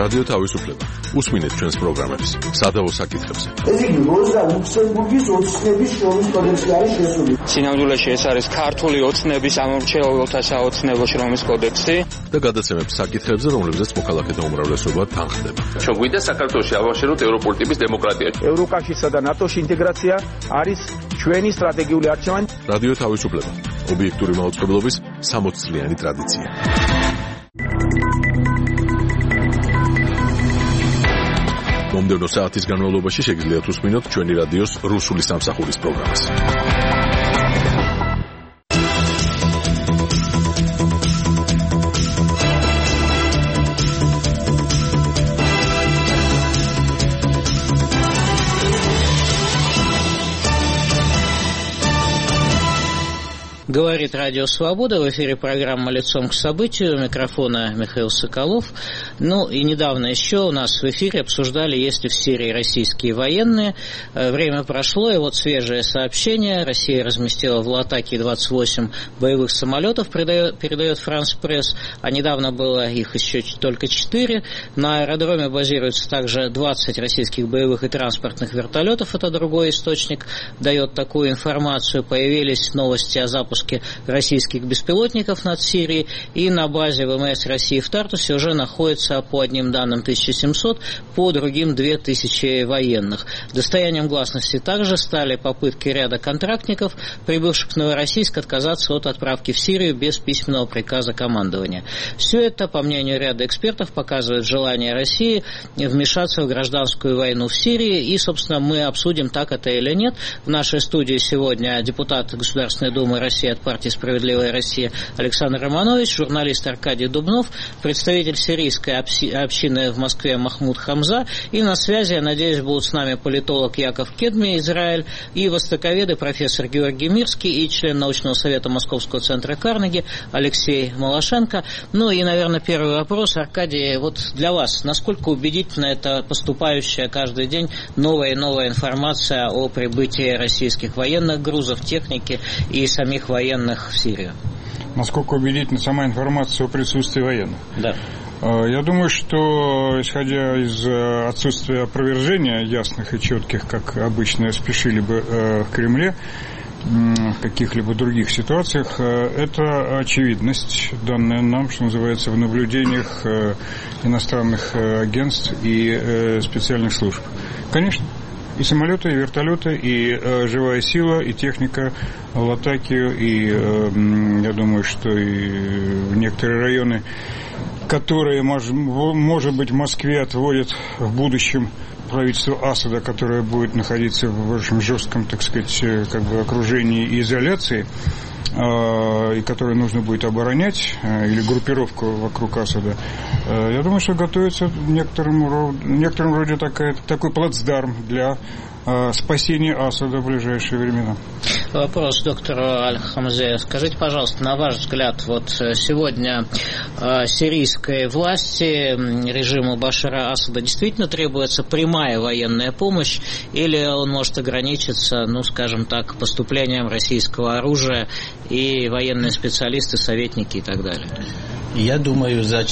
რადიო თავისუფლება. უსმინეთ ჩვენს პროგრამებს სადავო საკითხებზე. ეს იგი როზა ლუქსემბურგის ოცნების შრომის კოდექსი არის შესული. სინამდვილეში ეს არის ქართული ოცნების ამორჩეულთა საოცნებო შრომის კოდექსი და გადაცემებს საკითხებზე, რომლებზეც მოქალაქეთა უმრავლესობა თანხდება. ჩვენ გვინდა საქართველოში ავაშენოთ ევროპული ტიპის დემოკრატია. ევროკავშირსა და ნატოს ინტეგრაცია არის ჩვენი სტრატეგიული არჩევანი. რადიო თავისუფლება. ობიექტური მაუწყებლობის 60 წლიანი ტრადიცია. მომდევნო საათის განმავლობაში შეგიძლიათ უსმინოთ ჩვენი რადიოს რუსული სამსახურის პროგრამას. Говорит Радио Свобода, в эфире программа «Лицом к событию», у микрофона Михаил Соколов. Ну и недавно еще у нас в эфире обсуждали, есть ли в Сирии российские военные. Время прошло, и вот свежее сообщение. Россия разместила в Латакии 28 боевых самолетов, передает France Press, а недавно было их еще только 4. На аэродроме базируется также 20 российских боевых и транспортных вертолетов, это другой источник, дает такую информацию. Появились новости о запуске российских беспилотников над Сирией, и на базе ВМС России в Тартусе уже находится по одним данным 1700, по другим 2000 военных. Достоянием гласности также стали попытки ряда контрактников, прибывших в Новороссийск, отказаться от отправки в Сирию без письменного приказа командования. Все это, по мнению ряда экспертов, показывает желание России вмешаться в гражданскую войну в Сирии, и, собственно, мы обсудим, так это или нет. В нашей студии сегодня депутат Государственной Думы России от партии «Справедливая Россия» Александр Романович, журналист Аркадий Дубнов, представитель сирийской общины в Москве Махмуд Хамза, и на связи, я надеюсь, будут с нами политолог Яков Кедми, Израиль, и востоковеды профессор Георгий Мирский, и член научного совета Московского центра Карнеги Алексей Малашенко. Ну и, наверное, первый вопрос, Аркадий, вот для вас, насколько убедительно это поступающая каждый день новая и новая информация о прибытии российских военных, грузов, техники и самих военных в Сирию? Насколько убедительна сама информация о присутствии военных? Да. Я думаю, что, исходя из отсутствия опровержения ясных и четких, как обычно спешили бы в Кремле, в каких-либо других ситуациях, это очевидность, данная нам, что называется, в наблюдениях иностранных агентств и специальных служб. Конечно. И самолеты, и вертолеты, и живая сила, и техника в Латакию, и я думаю, что и в некоторые районы, которые, может быть, в Москве отводят в будущем правительство Асада, которое будет находиться в очень жестком, так сказать, как бы окружении и изоляции, и которое нужно будет оборонять, или группировку вокруг Асада, я думаю, что готовится в некотором роде такой плацдарм для спасения Асада в ближайшие времена. Вопрос доктору Аль-Хамзе. Скажите, пожалуйста, на ваш взгляд, вот сегодня сирийской власти, режиму Башара Асада, действительно требуется прямая военная помощь, или он может ограничиться, ну, скажем так, поступлением российского оружия и военные специалисты, советники и так далее? Я думаю, за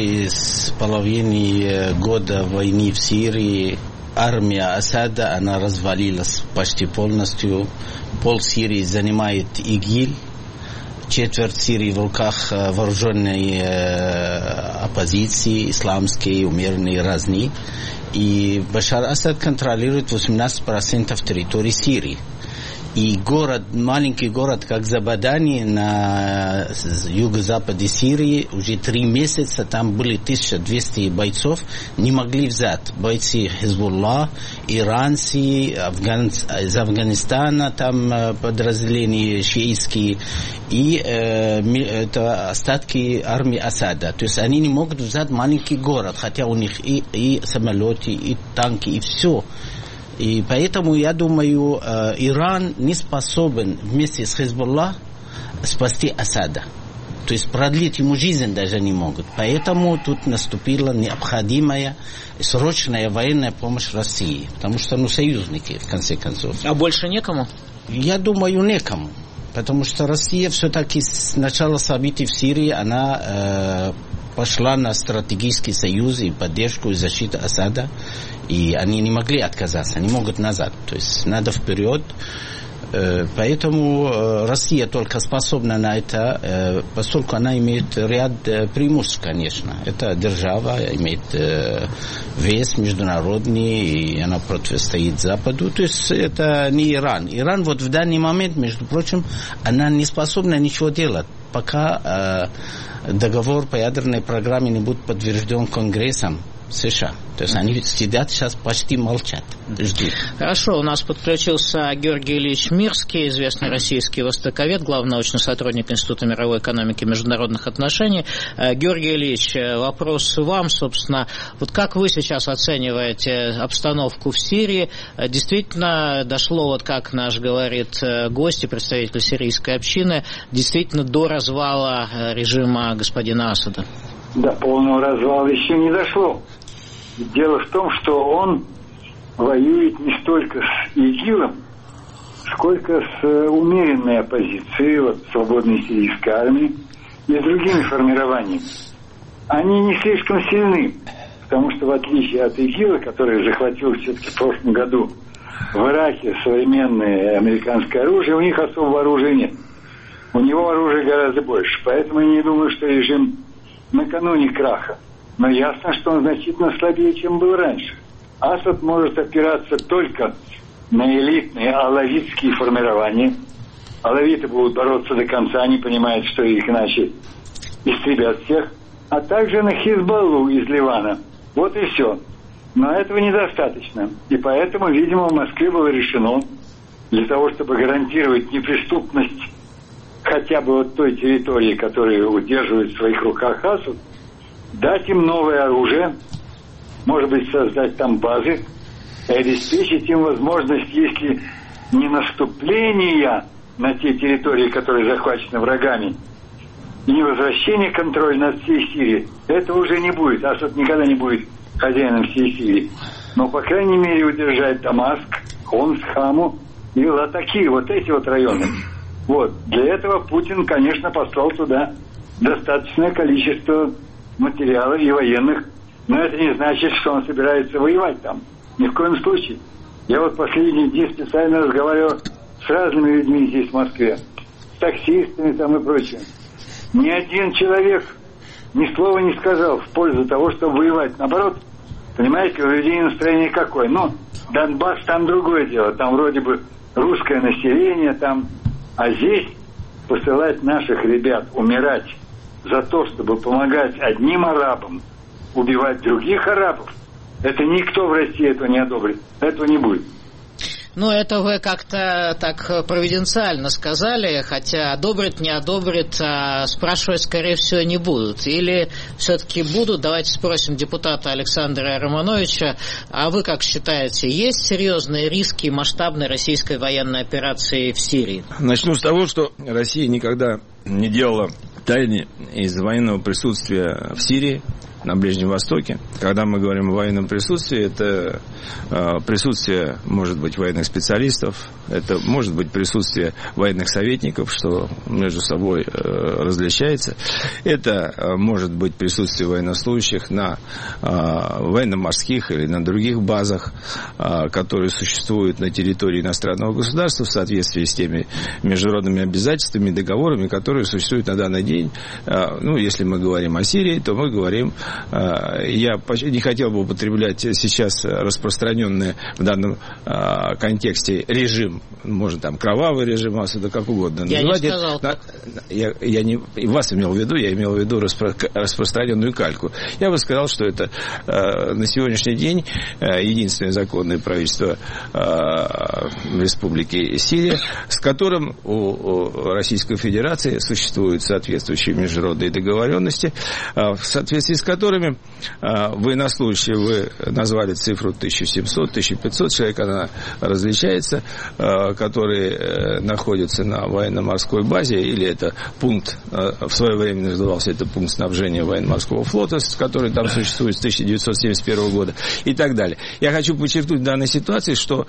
4,5 года войны в Сирии армия Асада, она развалилась почти полностью. Пол Сирии занимает ИГИЛ, четверть Сирии в руках вооруженной оппозиции, исламские, умеренные, разные. И Башар Асад контролирует 18% территории Сирии. И город, маленький город, как Забадани, на юго-западе Сирии, уже 3 месяца, там были 1200 бойцов, не могли взять. Бойцы Хизбулла, иранцы, из Афганистана, там подразделения шиитские, и это остатки армии Асада. То есть они не могут взять маленький город, хотя у них и самолеты, и танки, и все. И поэтому, я думаю, Иран не способен вместе с Хизбулла спасти Асада. То есть продлить ему жизнь даже не могут. Поэтому тут наступила необходимая срочная военная помощь России. Потому что, союзники, в конце концов. А больше некому? Я думаю, некому. Потому что Россия все-таки с начала событий в Сирии, она пошла на стратегический союз и поддержку и защиту Асада, и они не могли отказаться, они могут назад, то есть надо вперед. Поэтому Россия только способна на это, поскольку она имеет ряд преимуществ, конечно. Это держава, имеет вес международный, и она противостоит Западу. То есть это не Иран. Иран вот в данный момент, между прочим, она не способна ничего делать, пока договор по ядерной программе не будет подтвержден Конгрессом США. То есть они сидят сейчас, почти молчат. Ждут. Хорошо, у нас подключился Георгий Ильич Мирский, известный российский востоковед, главный научный сотрудник Института мировой экономики и международных отношений. Георгий Ильич, вопрос вам, собственно. Вот как вы сейчас оцениваете обстановку в Сирии? Действительно дошло, вот как наш говорит гость и представитель сирийской общины, действительно до развала режима господина Асада? До полного развала еще не дошло. Дело в том, что он воюет не столько с ИГИЛом, сколько с умеренной оппозицией, вот, свободной сирийской армии и с другими формированиями. Они не слишком сильны, потому что в отличие от ИГИЛа, который захватил все-таки в прошлом году в Ираке современное американское оружие, у них особого оружия нет. У него оружия гораздо больше. Поэтому я не думаю, что режим накануне краха. Но ясно, что он значительно слабее, чем был раньше. Асад может опираться только на элитные алавитские формирования. Алавиты будут бороться до конца, они понимают, что их иначе истребят всех. А также на Хизбаллу из Ливана. Вот и все. Но этого недостаточно. И поэтому, видимо, в Москве было решено, для того, чтобы гарантировать неприступность хотя бы вот той территории, которую удерживает в своих руках Асад, дать им новое оружие, может быть, создать там базы, и обеспечить им возможность, если не наступления на те территории, которые захвачены врагами, и не возвращение контроля над всей Сирией, этого уже не будет. Асад никогда не будет хозяином всей Сирии. Но, по крайней мере, удержать Дамаск, Хомс, Хаму и Латакия, вот эти вот районы. Вот. Для этого Путин, конечно, послал туда достаточное количество материалов и военных, но это не значит, что он собирается воевать там. Ни в коем случае. Я вот последние дни специально разговаривал с разными людьми здесь, в Москве, с таксистами там и прочим. Ни один человек ни слова не сказал в пользу того, чтобы воевать. Наоборот, понимаете, у людей настроение какое? Ну, Донбасс там другое дело. Там вроде бы русское население, там. А здесь посылать наших ребят умирать за то, чтобы помогать одним арабам убивать других арабов, это никто в России этого не одобрит. Этого не будет. Ну, это вы как-то так провиденциально сказали, хотя одобрит, не одобрит, а спрашивать, скорее всего, не будут. Или все-таки будут? Давайте спросим депутата Александра Романовича. А вы как считаете, есть серьезные риски масштабной российской военной операции в Сирии? Начну с того, что Россия никогда не делала тайны из военного присутствия в Сирии, на Ближнем Востоке. Когда мы говорим о военном присутствии, это присутствие, может быть, военных специалистов, это может быть присутствие военных советников, что между собой различается. Это может быть присутствие военнослужащих на военно-морских или на других базах, которые существуют на территории иностранного государства в соответствии с теми международными обязательствами, договорами, которые существуют на данный день. Ну, если мы говорим о Сирии, то мы говорим. Я не хотел бы употреблять сейчас распространенный в данном контексте режим, можно там кровавый режим Асада, как угодно я называть. Не сказал так. Я не вас имел в виду, я имел в виду распространенную кальку. Я бы сказал, что это на сегодняшний день единственное законное правительство Республики Сирия, с которым у Российской Федерации существуют соответствующие международные договоренности, в соответствии с которыми которыми военнослужащие, вы назвали цифру 1700-1500 человек, она различается, которые находятся на военно-морской базе, или это пункт, в свое время назывался это пункт снабжения военно-морского флота, который там существует с 1971 года, и так далее. Я хочу подчеркнуть в данной ситуации, что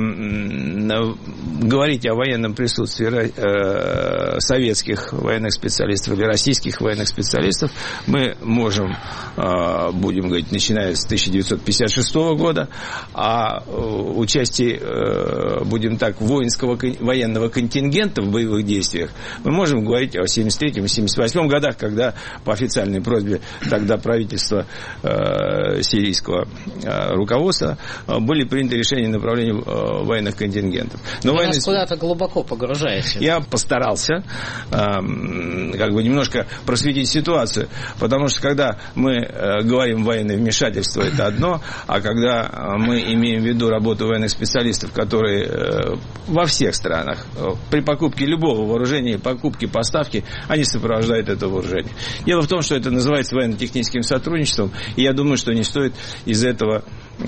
говорить о военном присутствии советских военных специалистов или российских военных специалистов мы можем, будем говорить, начиная с 1956 года, а участие, будем так, военного контингента в боевых действиях мы можем говорить о 1973 и 1978 годах, когда по официальной просьбе тогда правительства сирийского руководства были приняты решения направления военных контингентов. Но вы нас куда-то глубоко погружаете. Я постарался как бы немножко просветить ситуацию, потому что когда мы говорим военное вмешательство, это одно, а когда мы имеем в виду работу военных специалистов, которые во всех странах при покупке любого вооружения, покупке, поставке, они сопровождают это вооружение. Дело в том, что это называется военно-техническим сотрудничеством, и я думаю, что не стоит из этого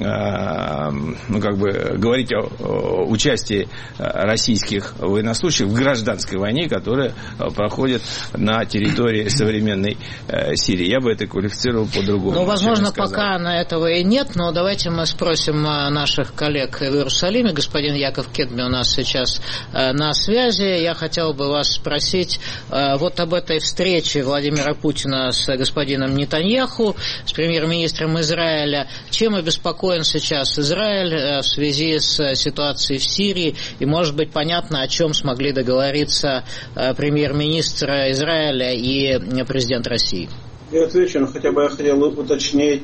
говорить о участии российских военнослужащих в гражданской войне, которая проходит на территории современной Сирии. Я бы это квалифицировал по-другому. Ну, возможно, пока на этого и нет, но давайте мы спросим наших коллег в Иерусалиме. Господин Яков Кедми у нас сейчас на связи. Я хотел бы вас спросить вот об этой встрече Владимира Путина с господином Нетаньяху, с премьер-министром Израиля. Чем обеспокоен сейчас Израиль в связи с ситуацией в Сирии? И, может быть, понятно, о чем смогли договориться премьер-министр Израиля и президент России? Я отвечу, но хотя бы я хотел уточнить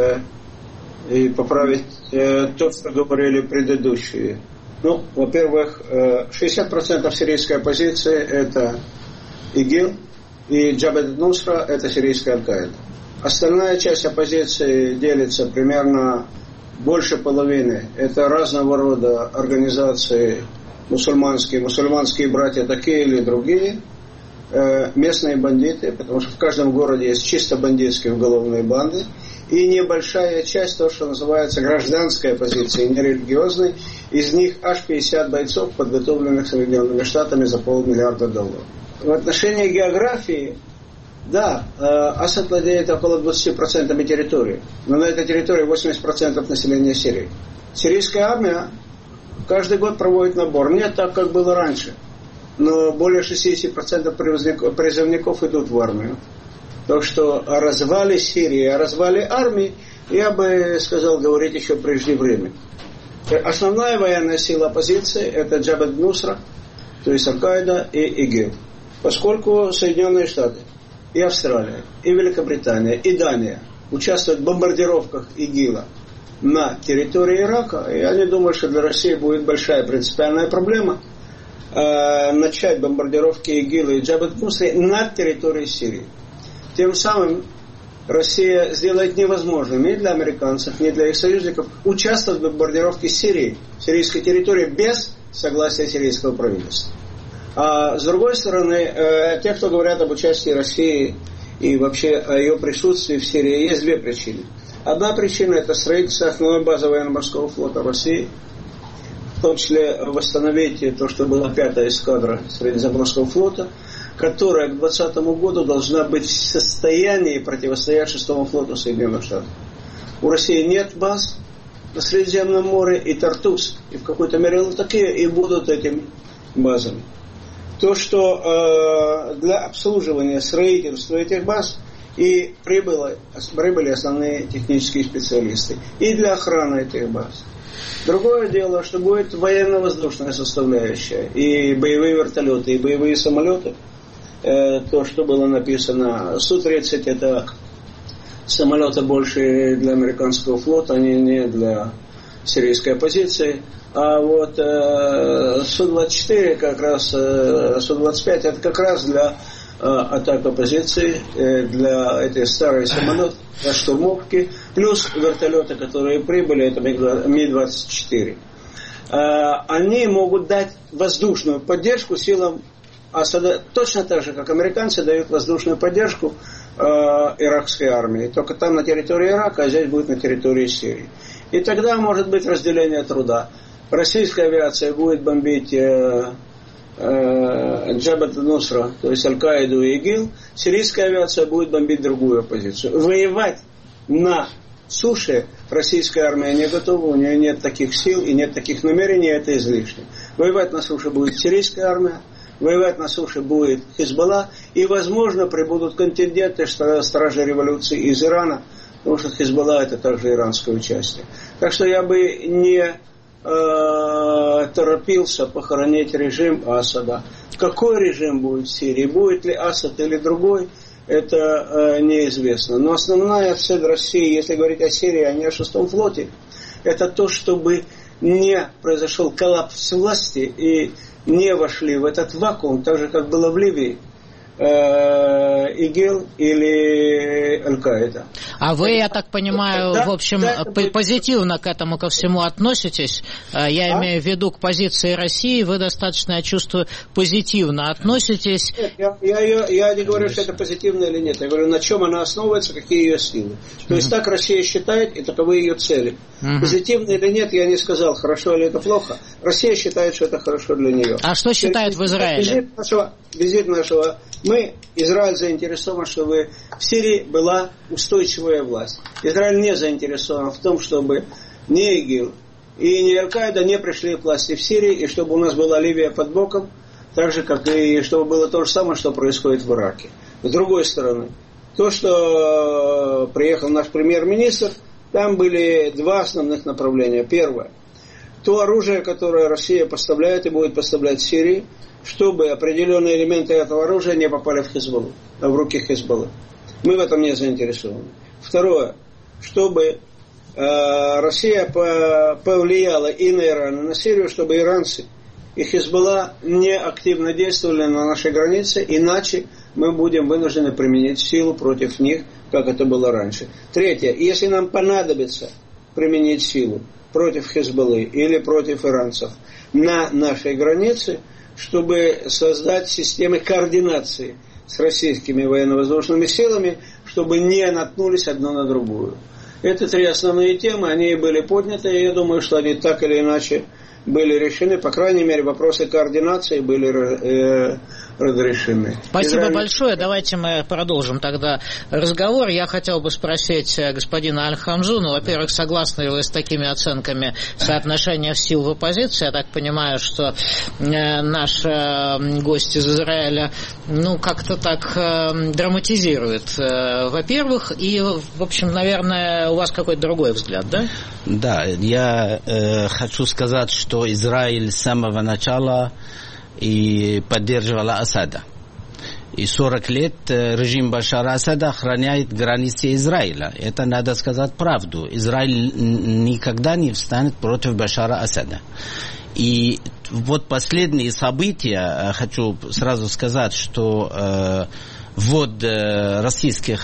и поправить то, что говорили предыдущие. Ну, во-первых, 60% сирийской оппозиции – это ИГИЛ, и Джабhat Нусра – это сирийская Аль-Каида. Остальная часть оппозиции делится примерно больше половины. Это разного рода организации мусульманские братья такие или другие, местные бандиты, потому что в каждом городе есть чисто бандитские уголовные банды, и небольшая часть, то, что называется гражданской оппозиции, нерелигиозной, из них аж 50 бойцов, подготовленных Соединенными Штатами за $500 миллиарда. В отношении географии, да, Асад владеет около 20% территории, но на этой территории 80% населения Сирии. Сирийская армия каждый год проводит набор, не так, как было раньше, но более 60% призывников идут в армию. Так что о развале Сирии, о развале армии, я бы сказал, говорить еще преждевременно. Основная военная сила оппозиции – это Джабhat Нусра, то есть Аль-Каида и ИГИЛ. Поскольку Соединенные Штаты, и Австралия, и Великобритания, и Дания участвуют в бомбардировках ИГИЛа на территории Ирака, я не думаю, что для России будет большая принципиальная проблема начать бомбардировки ИГИЛа и Джабhat Нусры на территории Сирии. Тем самым Россия сделает невозможным ни для американцев, ни для их союзников участвовать в бомбардировке Сирии, сирийской территории без согласия сирийского правительства. А с другой стороны, те, кто говорят об участии России и вообще о ее присутствии в Сирии, есть две причины. Одна причина – это строительство основной базы военно-морского флота России, в том числе восстановить то, что была 5-я эскадра Средиземноморского флота, которая к 2020 году должна быть в состоянии противостоять 6-му флоту Соединенных Штатов. У России нет баз на Средиземном море, и Тартус, и в какой-то мере Латакия, и будут этими базами. То, что для обслуживания строительства этих баз и прибыли основные технические специалисты, и для охраны этих баз. Другое дело, что будет военно-воздушная составляющая, и боевые вертолеты, и боевые самолеты. То, что было написано, Су-30 это самолеты больше для американского флота, они не для сирийской оппозиции. А вот Су-24 как раз, Су-25 это как раз для атак оппозиции, для этих старых самолетов, для штурмовки, плюс вертолеты, которые прибыли, это Ми-24. Они могут дать воздушную поддержку силам Асада, точно так же, как американцы дают воздушную поддержку иракской армии. Только там на территории Ирака, а здесь будет на территории Сирии. И тогда может быть разделение труда. Российская авиация будет бомбить Джабат Нусра, то есть Аль-Каиду и ИГИЛ. Сирийская авиация будет бомбить другую оппозицию. Воевать на суше российская армия не готова, у нее нет таких сил и нет таких намерений, это излишне. Воевать на суше будет сирийская армия, воевать на суше будет Хизбалла, и, возможно, прибудут контингенты стражей революции из Ирана, потому что Хизбалла это также иранское участие. Так что я бы не торопился похоронить режим Асада. Какой режим будет в Сирии, будет ли Асад или другой, это неизвестно. Но основная цель России, если говорить о Сирии, а не о 6-м флоте, это то, чтобы не произошел коллапс власти и не вошли в этот вакуум, так же, как было в Ливии, ИГИЛ или Аль-Каида. А вы, я так понимаю, в общем, позитивно к этому ко всему относитесь? Я имею в виду к позиции России. Вы достаточно, я чувствую, позитивно относитесь. Нет, я не говорю, что это позитивно или нет. Я говорю, на чем она основывается, какие ее силы. То есть так Россия считает, и таковы ее цели. Позитивно или нет, я не сказал, хорошо или это плохо. Россия считает, что это хорошо для нее. А что считает в Израиле? Визит нашего. Израиль заинтересован, чтобы в Сирии была устойчивая власть. Израиль не заинтересован в том, чтобы ни ИГИЛ и ни Аль-Каида не пришли к власти в Сирии, и чтобы у нас была Ливия под боком, так же, как и чтобы было то же самое, что происходит в Ираке. С другой стороны, то, что приехал наш премьер-министр, там были два основных направления. Первое. То оружие, которое Россия поставляет и будет поставлять в Сирии, чтобы определенные элементы этого оружия не попали в Хизбаллу, в руки Хизбаллы. Мы в этом не заинтересованы. Второе, чтобы Россия повлияла и на Иран, и на Сирию, чтобы иранцы и Хизбалла не активно действовали на нашей границе, иначе мы будем вынуждены применить силу против них, как это было раньше. Третье, если нам понадобится применить силу против Хизбаллы или против иранцев на нашей границе, чтобы создать системы координации с российскими военно-воздушными силами, чтобы не наткнулись одно на другую. Это три основные темы, они были подняты, и я думаю, что они так или иначе были решены, по крайней мере, вопросы координации были разрешены. Спасибо большое. Давайте мы продолжим тогда разговор. Я хотел бы спросить господина Аль-Хамзу, во-первых, согласны ли вы с такими оценками соотношения сил в оппозиции? Я так понимаю, что наш гость из Израиля, как-то так драматизирует, во-первых, и, в общем, наверное, у вас какой-то другой взгляд, да? Да, я хочу сказать, что Израиль с самого начала и поддерживала Асада. И 40 лет режим Башара Асада охраняет границы Израиля. Это надо сказать правду. Израиль никогда не встанет против Башара Асада. И вот последние события, хочу сразу сказать, что ввод российских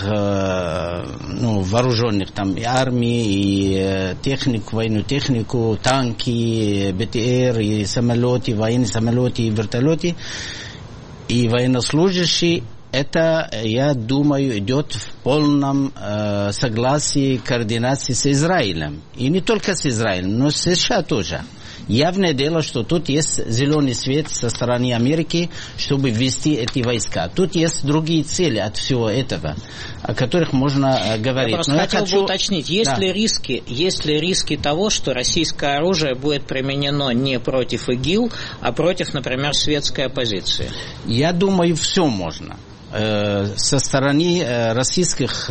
вооруженных там и армии, и технику, военную технику, танки, БТР, и самолеты, военные самолеты, и вертолеты, и военнослужащие, это, я думаю, идет в полном согласии, координации с Израилем. И не только с Израилем, но с США тоже. Явное дело, что тут есть зеленый свет со стороны Америки, чтобы ввести эти войска. Тут есть другие цели от всего этого, о которых можно говорить. Я просто хотел бы уточнить, есть ли риски того, что российское оружие будет применено не против ИГИЛ, а против, например, светской оппозиции? Я думаю, все можно. Со стороны российских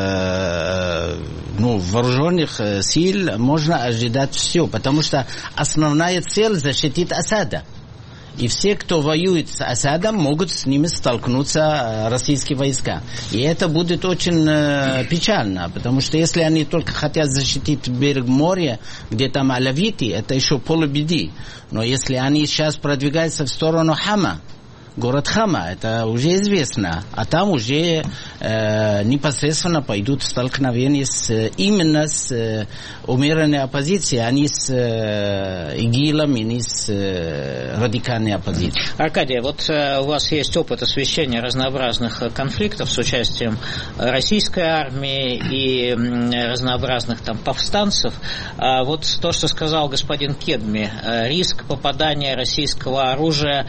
вооруженных сил можно ожидать все, потому что основная цель защитить Асада. И все, кто воюет с Асадом, могут с ними столкнуться российские войска. И это будет очень печально, потому что если они только хотят защитить берег моря, где там алавиты, это еще полбеды. Но если они сейчас продвигаются в сторону Хама, город Хама, это уже известно. А там уже непосредственно пойдут столкновения именно с умеренной оппозицией, а не с ИГИЛом и не с радикальной оппозицией. Аркадий, вот у вас есть опыт освещения разнообразных конфликтов с участием российской армии и разнообразных там повстанцев. Вот то, что сказал господин Кедми, риск попадания российского оружия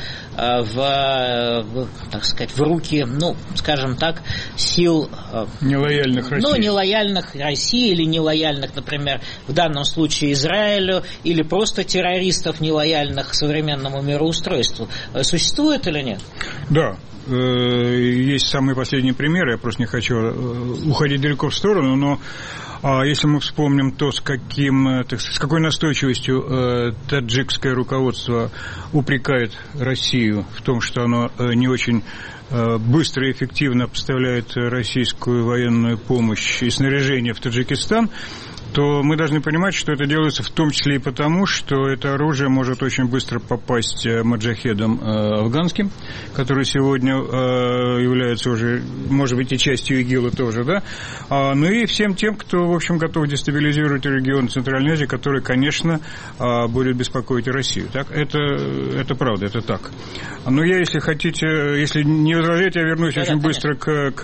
так сказать, в руки, ну, скажем так, сил нелояльных России. Ну, нелояльных России или нелояльных, например, в данном случае Израилю, или просто террористов, нелояльных современному мироустройству. Существует или нет? Да. Есть самые последние примеры, я просто не хочу уходить далеко в сторону, но если мы вспомним то, с какой настойчивостью таджикское руководство упрекает Россию в том, что оно не очень быстро и эффективно поставляет российскую военную помощь и снаряжение в Таджикистан, то мы должны понимать, что это делается в том числе и потому, что это оружие может очень быстро попасть маджахедам афганским, которые сегодня являются уже, может быть, и частью ИГИЛа тоже, да, ну и всем тем, кто, в общем, готов дестабилизировать регион Центральной Азии, который, конечно, будет беспокоить и Россию. Так? Это правда, это так. Но я, если хотите, если не возражаете, я вернусь очень быстро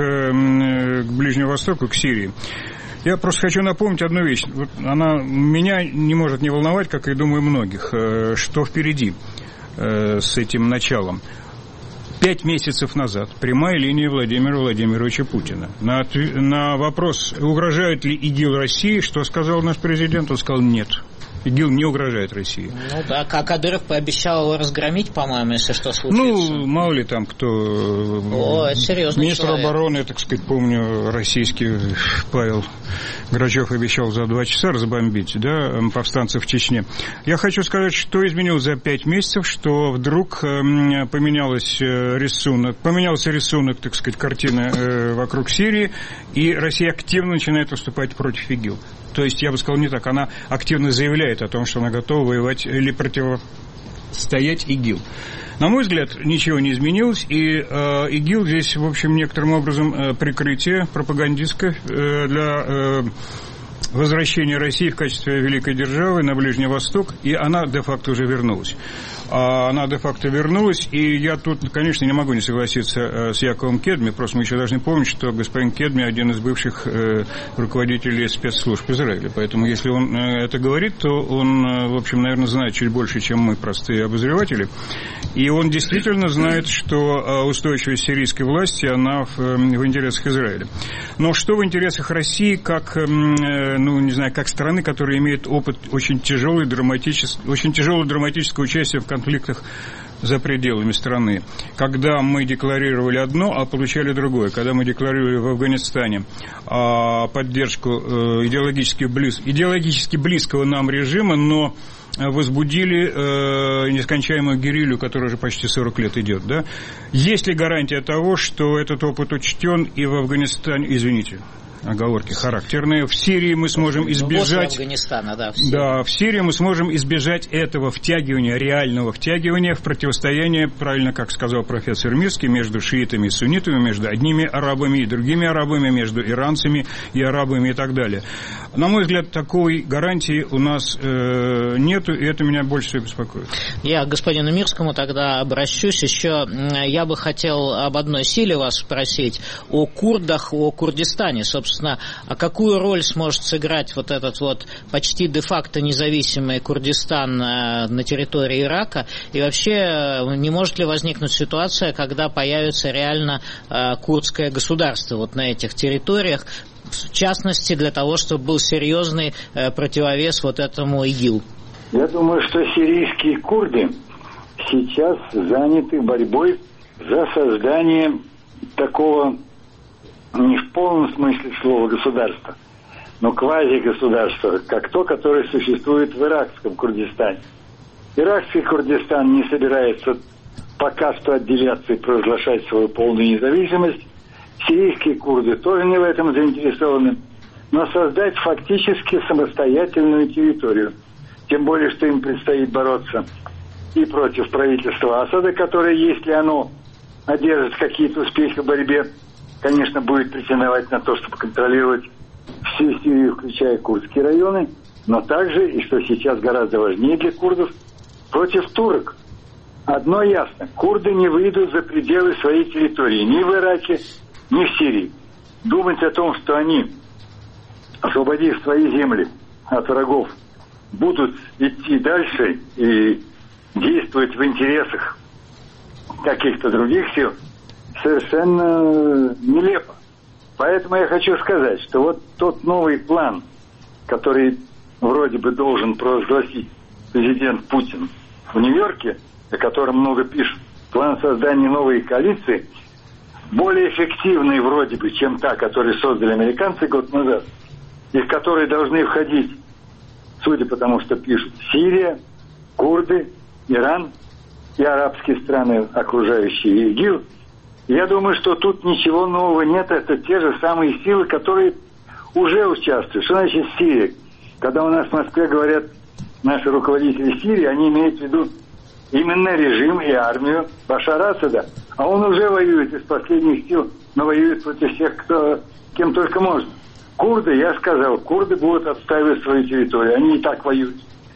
к Ближнему Востоку, к Сирии. Я просто хочу напомнить одну вещь. Вот она меня не может не волновать, как и, думаю, многих, что впереди с этим началом. 5 месяцев назад прямая линия Владимира Владимировича Путина. На вопрос, угрожает ли ИГИЛ России, что сказал наш президент, он сказал нет. ИГИЛ не угрожает России. Ну да, Кадыров пообещал его разгромить, по-моему, если что случится. Ну, мало ли там кто... Это серьезный министр человек. обороны, так сказать, помню, российский Павел Грачев обещал за 2 часа разбомбить, да, повстанцев в Чечне. Я хочу сказать, что изменилось за 5 месяцев, что вдруг поменялся рисунок, так сказать, картины вокруг Сирии, и Россия активно начинает выступать против ИГИЛ. То есть, я бы сказал, не так. Она активно заявляет о том, что она готова воевать или противостоять ИГИЛ. На мой взгляд, ничего не изменилось, и ИГИЛ здесь, в общем, некоторым образом прикрытие пропагандистское для возвращения России в качестве великой державы на Ближний Восток, и она де-факто уже вернулась. И я тут, конечно, не могу не согласиться с Яковом Кедми, просто мы еще должны помнить, что господин Кедми один из бывших руководителей спецслужб Израиля, поэтому если он это говорит, то он, в общем, наверное, знает чуть больше, чем мы, простые обозреватели, и он действительно знает, что устойчивость сирийской власти, она в интересах Израиля. Но что в интересах России, как, как страны, которая имеет опыт очень тяжелого драматического участия в конфликтах за пределами страны. Когда мы декларировали одно, а получали другое. Когда мы декларировали в Афганистане поддержку идеологически близкого нам режима, но возбудили нескончаемую герилью, которая уже почти 40 лет идет. Да? Есть ли гарантия того, что этот опыт учтен и в Афганистане... Извините. Оговорки характерные. В Сирии мы сможем избежать... Афганистана, да, в Сирии мы сможем избежать этого втягивания, реального втягивания в противостояние, правильно, как сказал профессор Мирский, между шиитами и суннитами, между одними арабами и другими арабами, между иранцами и арабами и так далее. На мой взгляд, такой гарантии у нас нету, и это меня больше всего беспокоит. Я к господину Мирскому тогда обращусь. Еще я бы хотел об одной силе вас спросить, о курдах, о Курдистане. Собственно, а какую роль сможет сыграть вот этот вот почти де-факто независимый Курдистан на территории Ирака? И вообще, не может ли возникнуть ситуация, когда появится реально курдское государство вот на этих территориях, в частности, для того, чтобы был серьезный противовес вот этому ИГИЛ? Я думаю, что сирийские курды сейчас заняты борьбой за создание такого, не в полном смысле слова, государства, но квази-государства, как то, которое существует в иракском Курдистане. Иракский Курдистан не собирается пока что отделяться и провозглашать свою полную независимость. Сирийские курды тоже не в этом заинтересованы, но создать фактически самостоятельную территорию. Тем более, что им предстоит бороться и против правительства Асада, которое, если оно одержит какие-то успехи в борьбе, конечно, будет претендовать на то, чтобы контролировать всю Сирию, включая курдские районы, но также, и что сейчас гораздо важнее для курдов, против турок. Одно ясно, курды не выйдут за пределы своей территории ни в Ираке, ни в Сирии. Думать о том, что они, освободив свои земли от врагов, будут идти дальше и действовать в интересах каких-то других сил, совершенно нелепо. Поэтому я хочу сказать, что вот тот новый план, который вроде бы должен провозгласить президент Путин в Нью-Йорке, о котором много пишут, план создания новой коалиции, более эффективный вроде бы, чем та, которую создали американцы год назад, и в которой должны входить, судя по тому, что пишут, Сирия, курды, Иран и арабские страны, окружающие ИГИЛ. Я думаю, что тут ничего нового нет. Это те же самые силы, которые уже участвуют. Что значит Сирия? Когда у нас в Москве говорят наши руководители Сирии, они имеют в виду именно режим и армию Башара Асада. А он уже воюет из последних сил, но воюет против всех, кем только можно. Курды, я сказал, курды будут отстаивать свою территорию. Они и так воюют.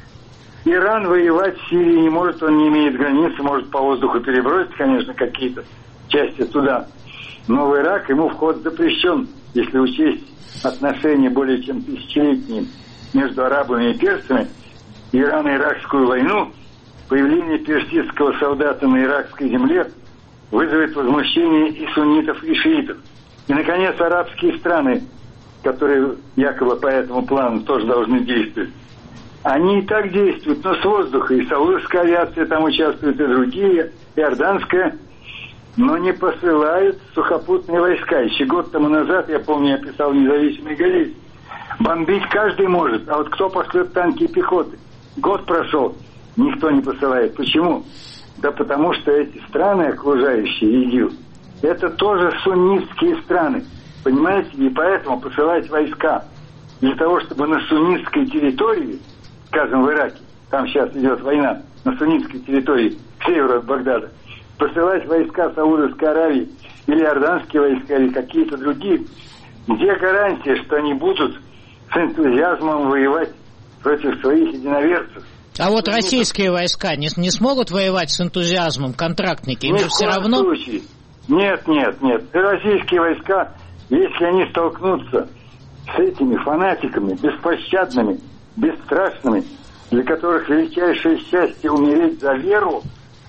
Иран воевать в Сирии не может, он не имеет границ, может по воздуху перебросить, конечно, какие-то части туда. Но в Ирак ему вход запрещен, если учесть отношения более чем тысячелетние между арабами и персами. Ирано-иракскую войну, появление персидского солдата на иракской земле вызовет возмущение и суннитов, и шиитов. И, наконец, арабские страны, которые якобы по этому плану тоже должны действовать. Они и так действуют, но с воздуха. И саудовская авиация там участвует, и другие, и иорданская, но не посылают сухопутные войска. Еще год тому назад, я помню, я писал «Независимый газет», бомбить каждый может, а вот кто пошлет танки и пехоты? Год прошел, никто не посылает. Почему? Да потому что эти страны, окружающие ИГИЛ, это тоже суннитские страны, понимаете? И поэтому посылать войска для того, чтобы на суннитской территории, скажем, в Ираке, там сейчас идет война, на суннитской территории, к северу от Багдада, посылать войска Саудовской Аравии или иорданские войска, или какие-то другие, где гарантия, что они будут с энтузиазмом воевать против своих единоверцев? А вот российские войска не смогут воевать с энтузиазмом, контрактники? Им же все равно? Случае. Нет. Российские войска, если они столкнутся с этими фанатиками, беспощадными, бесстрашными, для которых величайшее счастье умереть за веру,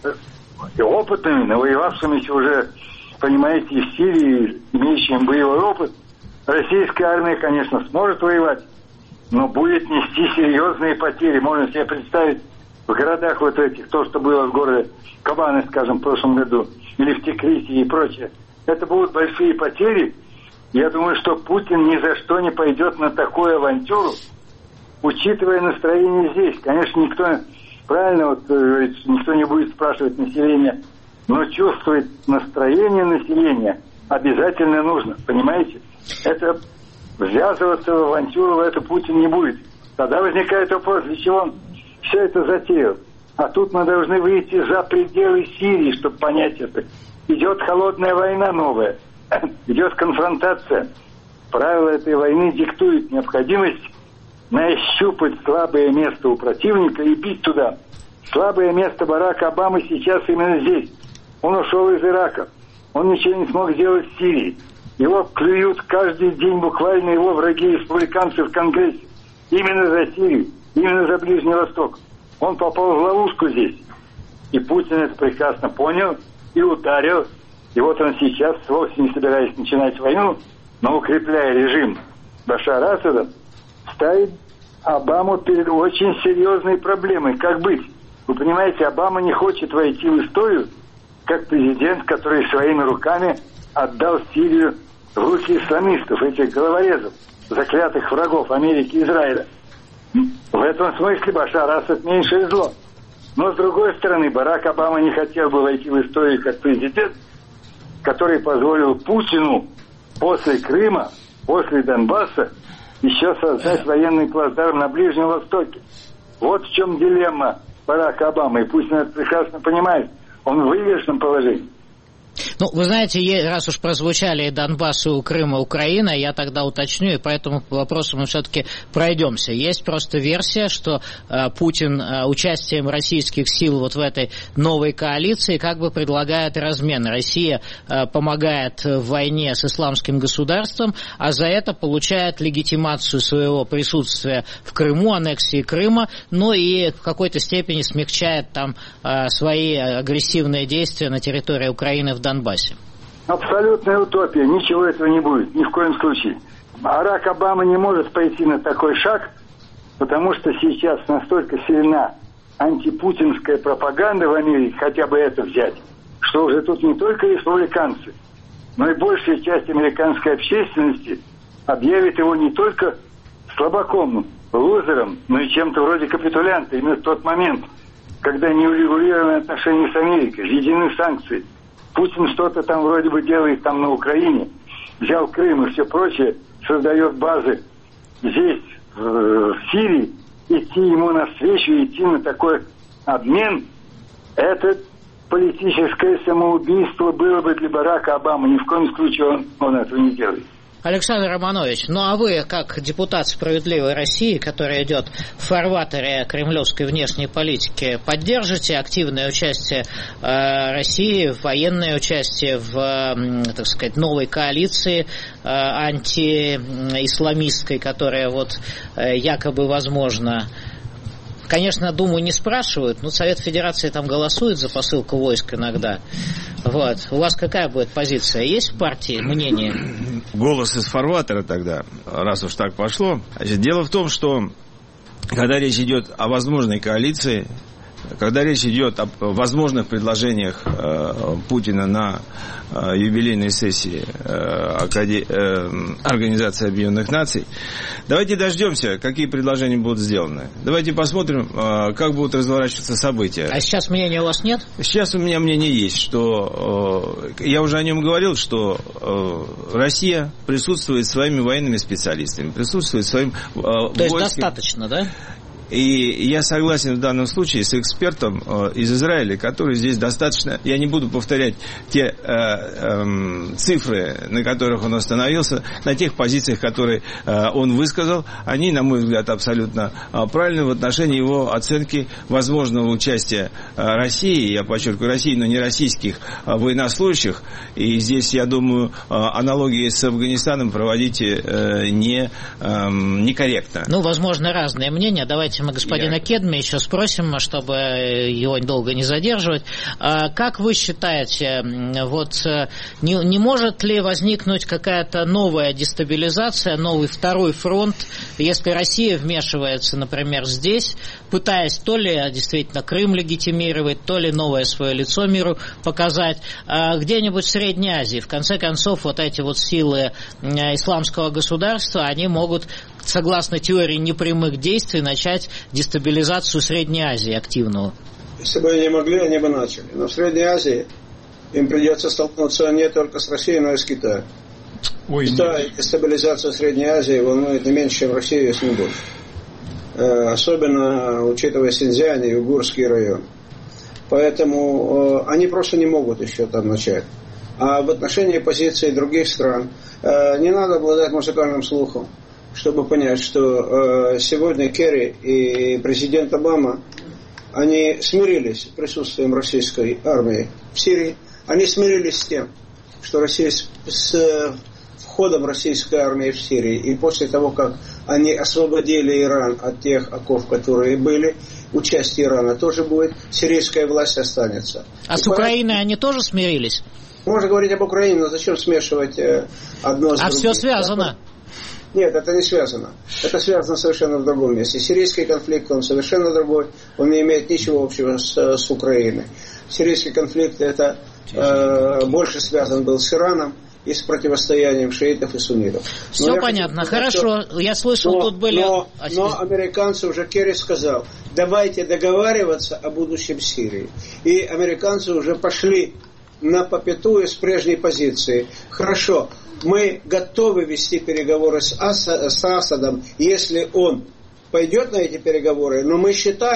и опытными, навоевавшимися уже, понимаете, в Сирии, имеющими боевой опыт, российская армия, конечно, сможет воевать, но будет нести серьезные потери. Можно себе представить в городах вот этих, то, что было в городе Кабаны, скажем, в прошлом году, или в Тикрите и прочее. Это будут большие потери. Я думаю, что Путин ни за что не пойдет на такую авантюру, учитывая настроение здесь. Конечно, никто, правильно вот говорит, никто не будет спрашивать население, но чувствовать настроение населения обязательно нужно, понимаете? Это ввязываться в авантюру, это Путин не будет. Тогда возникает вопрос, для чего он все это затеял. А тут мы должны выйти за пределы Сирии, чтобы понять это. Идет холодная война новая, идет конфронтация. Правила этой войны диктуют необходимость нащупать слабое место у противника и бить туда. Слабое место Барака Обамы сейчас именно здесь. Он ушел из Ирака. Он ничего не смог сделать в Сирии. Его клюют каждый день буквально его враги, республиканцы в Конгрессе. Именно за Сирию, именно за Ближний Восток. Он попал в ловушку здесь. И Путин это прекрасно понял и ударил. И вот он сейчас, вовсе не собираясь начинать войну, но укрепляя режим Башара Асада, ставит Обаму перед очень серьезной проблемой. Как быть? Вы понимаете, Обама не хочет войти в историю как президент, который своими руками отдал Сирию в руки исламистов, этих головорезов, заклятых врагов Америки и Израиля. В этом смысле Башар Асад меньшее зло. Но, с другой стороны, Барак Обама не хотел бы войти в историю как президент, который позволил Путину после Крыма, после Донбасса еще создать военный плацдарм на Ближнем Востоке. Вот в чем дилемма Барака Обамы, и Путин это прекрасно понимает. Он в выигрышном положении. Ну, вы знаете, раз уж прозвучали и Донбасс, и Крым, и Украина, я тогда уточню, и по этому вопросу мы все-таки пройдемся. Есть просто версия, что Путин участием российских сил вот в этой новой коалиции как бы предлагает размен. Россия помогает в войне с исламским государством, а за это получает легитимацию своего присутствия в Крыму, аннексии Крыма, ну и в какой-то степени смягчает там свои агрессивные действия на территории Украины в Донбассе. Абсолютная утопия. Ничего этого не будет. Ни в коем случае. Барак Обама не может пойти на такой шаг, потому что сейчас настолько сильна антипутинская пропаганда в Америке, хотя бы это взять, что уже тут не только республиканцы, но и большая часть американской общественности объявит его не только слабаком, лузером, но и чем-то вроде капитулянта. Именно в тот момент, когда неурегулированы отношения с Америкой, введены санкции, Путин что-то там вроде бы делает там на Украине, взял Крым и все прочее, создает базы здесь, в Сирии, идти ему навстречу, идти на такой обмен, это политическое самоубийство было бы для Барака Обамы. Ни в коем случае он этого не делает. Александр Романович, ну а вы, как депутат «Справедливой России», который идет в фарватере кремлевской внешней политики, поддержите активное участие России, военное участие в, так сказать, новой коалиции антиисламистской, которая вот якобы возможна? Конечно, думаю, не спрашивают, но Совет Федерации там голосует за посылку войск иногда. Вот. У вас какая будет позиция? Есть в партии мнение? Голос из фарватера тогда, раз уж так пошло. Значит, дело в том, что когда речь идет о возможной коалиции, когда речь идет о возможных предложениях Путина на юбилейной сессии Организации Объединенных Наций, давайте дождемся, какие предложения будут сделаны. Давайте посмотрим, как будут разворачиваться события. А сейчас мнения у вас нет? Сейчас у меня мнение есть, что я уже о нем говорил, что Россия присутствует своими военными специалистами, присутствует своим войском. То есть достаточно, да? И я согласен в данном случае с экспертом из Израиля, который здесь достаточно... Я не буду повторять те цифры, на которых он остановился, на тех позициях, которые он высказал. Они, на мой взгляд, абсолютно правильны в отношении его оценки возможного участия России, я подчеркиваю, России, но не российских военнослужащих. И здесь, я думаю, аналогии с Афганистаном проводить некорректно. Ну, возможно, разные мнения. Давайте мы господина Кедми еще спросим, чтобы его долго не задерживать. Как вы считаете, вот не может ли возникнуть какая-то новая дестабилизация, новый второй фронт, если Россия вмешивается, например, здесь, пытаясь то ли действительно Крым легитимировать, то ли новое свое лицо миру показать, где-нибудь в Средней Азии? В конце концов, вот эти вот силы исламского государства, они могут, согласно теории непрямых действий, начать дестабилизацию Средней Азии активную. Если бы они могли, они бы начали. Но в Средней Азии им придется столкнуться не только с Россией, но и с Китаем. Китай, дестабилизация Средней Азии волнует не меньше, чем Россию, если не больше. Особенно учитывая Синьцзянь и Уйгурский район. Поэтому они просто не могут еще там начать. А в отношении позиции других стран не надо обладать музыкальным слухом, чтобы понять, что сегодня Керри и президент Обама, они смирились с присутствием российской армии в Сирии. Они смирились с тем, что Россия с входом российской армии в Сирии и после того, как они освободили Иран от тех оков, которые были, участие Ирана тоже будет, сирийская власть останется. А с Украиной они тоже смирились? Можно говорить об Украине, но зачем смешивать одно с другим? А все связано? Нет, это не связано. Это связано совершенно в другом месте. Сирийский конфликт, он совершенно другой. Он не имеет ничего общего с Украиной. Сирийский конфликт это больше связан был с Ираном и с противостоянием шиитов и суннитов. Все понятно, хорошо. Я слышал, тут были... Но американцы, уже Керри сказал, давайте договариваться о будущем Сирии. И американцы уже пошли на попятую с прежней позиции. Хорошо, мы готовы вести переговоры с Асадом, если он пойдет на эти переговоры, но мы считаем,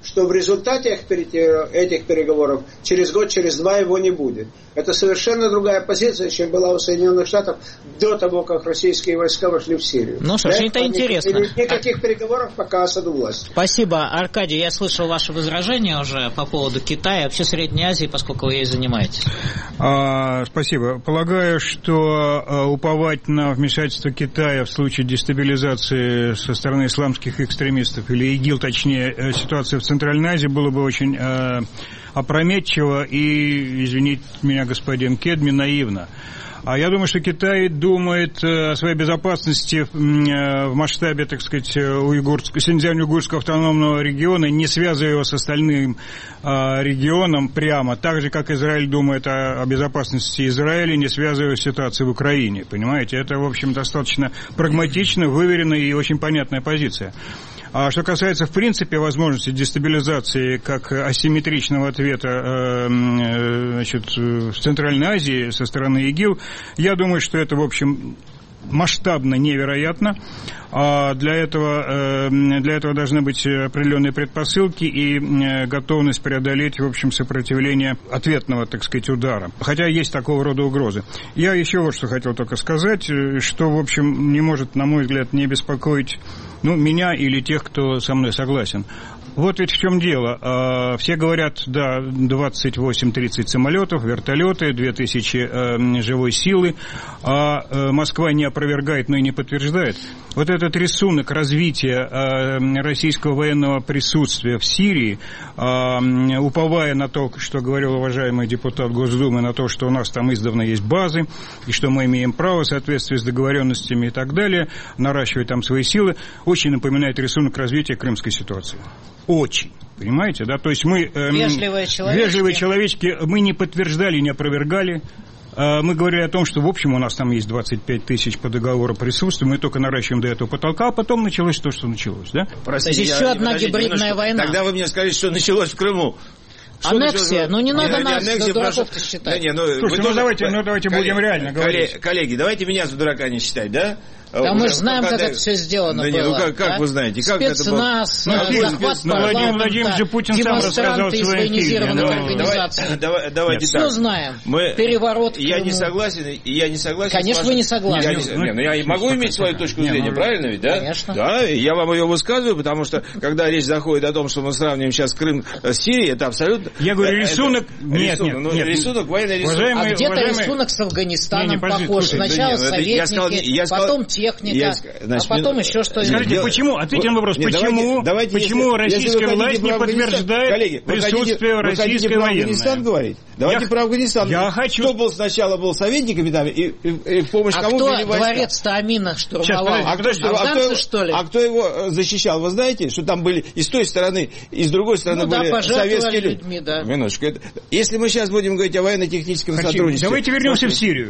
что в результате этих переговоров через год, через два его не будет. Это совершенно другая позиция, чем была у Соединенных Штатов до того, как российские войска вошли в Сирию. Ну что ж, это интересно. Никаких переговоров, пока Асад у власти. Спасибо, Аркадий. Я слышал ваше возражение уже по поводу Китая, вообще Средней Азии, поскольку вы ей занимаетесь. Спасибо. Полагаю, что уповать на вмешательство Китая в случае дестабилизации со стороны исламских экстремистов, или ИГИЛ, точнее, ситуации в Центральной Азии, было бы очень опрометчиво и, извините меня, господин Кедми, наивно. А я думаю, что Китай думает о своей безопасности в масштабе, так сказать, Синьцзянь-Уйгурского автономного региона, не связывая его с остальным регионом прямо, так же, как Израиль думает о безопасности Израиля, не связывая ситуацию в Украине. Понимаете, это, в общем, достаточно прагматичная, выверенная и очень понятная позиция. А что касается, в принципе, возможности дестабилизации как асимметричного ответа в Центральной Азии со стороны ИГИЛ, я думаю, что это, в общем, масштабно невероятно. А для этого должны быть определенные предпосылки и готовность преодолеть, в общем, сопротивление ответного, так сказать, удара. Хотя есть такого рода угрозы. Я еще вот что хотел только сказать, что, в общем, не может, на мой взгляд, не беспокоить меня или тех, кто со мной согласен. Вот ведь в чем дело. Все говорят, да, 28-30 самолетов, вертолеты, 2000 живой силы, а Москва не опровергает, но и не подтверждает. Вот этот рисунок развития российского военного присутствия в Сирии, уповая на то, что говорил уважаемый депутат Госдумы, на то, что у нас там издавна есть базы, и что мы имеем право в соответствии с договоренностями и так далее, наращивать там свои силы, очень напоминает рисунок развития крымской ситуации. Очень. Понимаете, да? То есть мы... Вежливые человечки, мы не подтверждали, не опровергали. Мы говорили о том, что, в общем, у нас там есть 25 тысяч по договору присутствия, мы только наращиваем до этого потолка, а потом началось то, что началось, да? Простите, еще одна гибридная война. Тогда вы мне скажите, что началось в Крыму. Аннексия, не надо нас за дураков-то считать. Слушайте, давайте будем реально говорить. Коллеги, давайте меня за дурака не считать, да? Да мы же знаем, как это все сделано было. Как вы знаете? Спецназ, захват Владимир Владимирович Путин сам рассказал в своем фильме. Давайте все так. знаем. Переворот. Я не согласен. Конечно, вы не согласны. Я могу иметь свою точку зрения, правильно ведь, да? Конечно. Да, я вам ее высказываю, потому что, когда речь заходит о том, что мы сравниваем сейчас Крым с Сирией, это абсолютно... Я говорю, рисунок... Нет. Рисунок, военный рисунок. А где-то рисунок с Афганистаном похож. Сначала советники, потом техника, а потом еще что-нибудь. Скажите, почему? Ответьте на вопрос. Почему российская власть не подтверждает присутствие российской военной? Афганистан говорить? Давайте про Афганистан. Я хочу. Кто был сначала советниками там и в помощь кому были войска? А кто дворец-то Амина штурмовал? Афганцы, что ли? А кто его защищал? Вы знаете, что там были и с той стороны, и с другой стороны были советские люди? Да. Минуточку. Если мы сейчас будем говорить о военно-техническом сотрудничестве... Давайте вернемся в Сирию.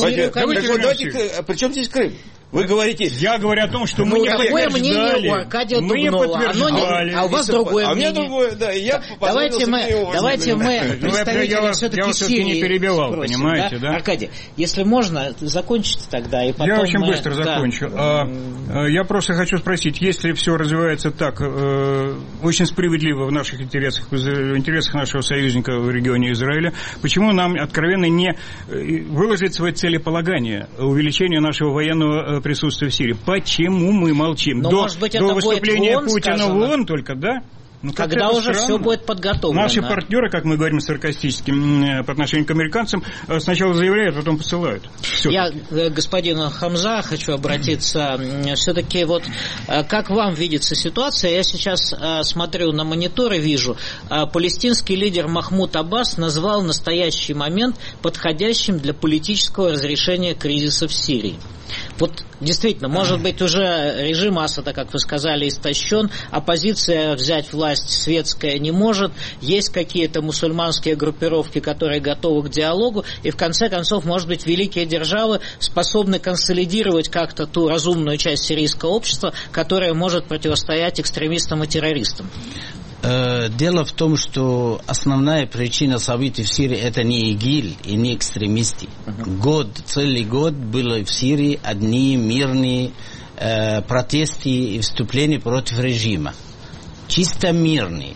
При чем здесь Крым? Вы говорите... Я говорю о том, что мы не подтверждали. Такое мнение у Аркадия Дубнова. А у вас другое мнение. А у меня другое, да. Давайте мы представителя все-таки Сирии не перебивал, понимаете, да? Аркадий, если можно, закончите тогда, и потом... Я очень быстро закончу. Я просто хочу спросить, если все развивается так, очень справедливо в наших интересах, в интересах нашего союзника в регионе Израиля, почему нам откровенно не выложить свои целеполагания увеличения нашего военного присутствия в Сирии? Почему мы молчим? До выступления Путина в ООН только, да? Когда уже все будет подготовлено. Наши партнеры, как мы говорим саркастически по отношению к американцам, сначала заявляют, а потом посылают. Я к господину Хамза хочу обратиться. Все-таки вот как вам видится ситуация? Я сейчас смотрю на монитор и вижу, палестинский лидер Махмуд Аббас назвал настоящий момент подходящим для политического разрешения кризиса в Сирии. Вот действительно, может быть, уже режим Асада, как вы сказали, истощен, оппозиция взять власть светская не может, есть какие-то мусульманские группировки, которые готовы к диалогу, и в конце концов, может быть, великие державы способны консолидировать как-то ту разумную часть сирийского общества, которая может противостоять экстремистам и террористам. Дело в том, что основная причина событий в Сирии это не ИГИЛ и не экстремисты. Целый год было в Сирии одни мирные протесты и выступления против режима. Чисто мирные.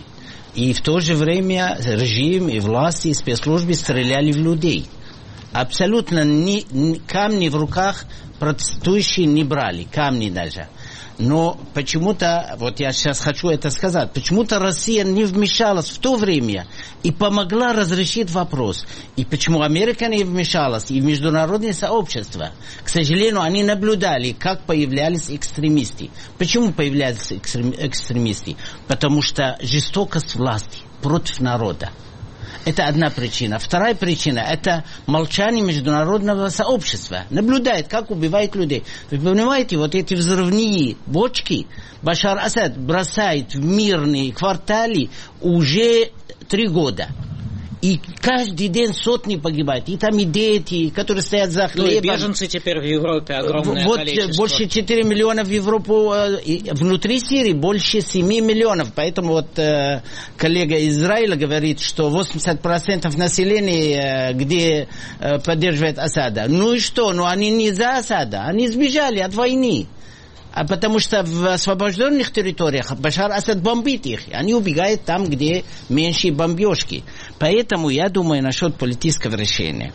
И в то же время режим и власти, и спецслужбы стреляли в людей. Абсолютно камни в руках протестующие не брали, камни даже. Но почему-то, вот я сейчас хочу это сказать, почему-то Россия не вмешалась в то время и помогла разрешить вопрос. И почему Америка не вмешалась, и международное сообщество. К сожалению, они наблюдали, как появлялись экстремисты. Почему появлялись экстремисты? Потому что жестокость власти против народа. Это одна причина. Вторая причина – это молчание международного сообщества. Наблюдает, как убивают людей. Вы понимаете, вот эти взрывные бочки Башар Асад бросает в мирные кварталы уже 3 года. И каждый день сотни погибают. И там и дети, которые стоят за хлебом. Ну и беженцы теперь в Европе огромное количество. Вот больше 4 миллиона в Европу. Внутри Сирии больше 7 миллионов. Поэтому вот коллега из Израиля говорит, что 80% населения, где поддерживает Асада. Ну и что? Ну они не за Асада. Они сбежали от войны. А потому что в освобожденных территориях Башар Асад бомбит их. Они убегают там, где меньше бомбежки. Поэтому я думаю насчет политического решения.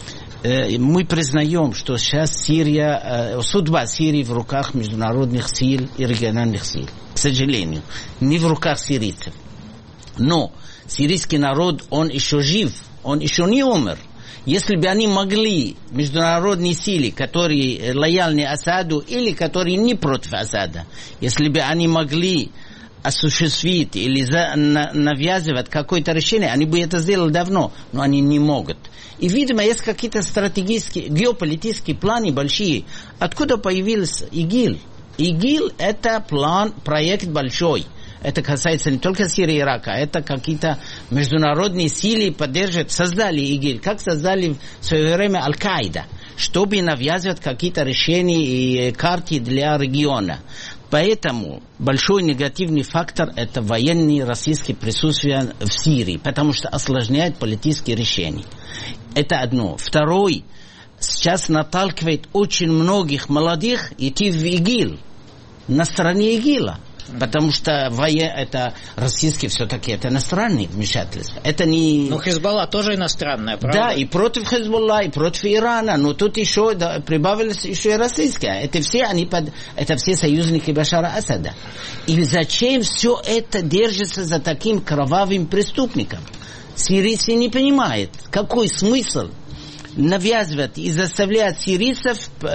Мы признаем, что сейчас судьба Сирии в руках международных сил и региональных сил. К сожалению. Не в руках сирийцев. Но сирийский народ, он еще жив. Он еще не умер. Если бы они могли, международные силы, которые лояльны Асаду или которые не против Асада, если бы они могли осуществить или навязывать какое-то решение, они бы это сделали давно, но они не могут. И, видимо, есть какие-то стратегические, геополитические планы большие. Откуда появился ИГИЛ? ИГИЛ – это проект большой. Это касается не только Сирии и Ирака, это какие-то международные силы поддерживают, создали ИГИЛ, как создали в свое время Аль-Каида, чтобы навязывать какие-то решения и карты для региона. Поэтому большой негативный фактор – это военное российское присутствие в Сирии, потому что осложняет политические решения. Это одно. Второе, сейчас наталкивает очень многих молодых идти в ИГИЛ, на стороне ИГИЛа. Потому что это российские все-таки, это иностранные вмешательства. Это не... Ну, Хизбалла тоже иностранная, правда? Да, и против Хизбалла, и против Ирана. Но тут еще прибавилось еще и российское. Это все союзники Башара Асада. И зачем все это держится за таким кровавым преступником? Сирийцы не понимают, какой смысл навязывать и заставлять сирийцев